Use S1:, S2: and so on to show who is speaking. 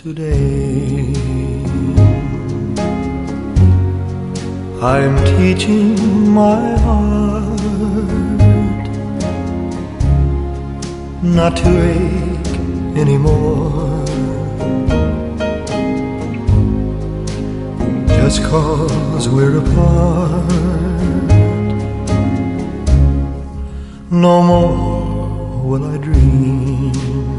S1: today. I'm teaching my heart not to ache anymore, just 'cause we're apart. No more will I dream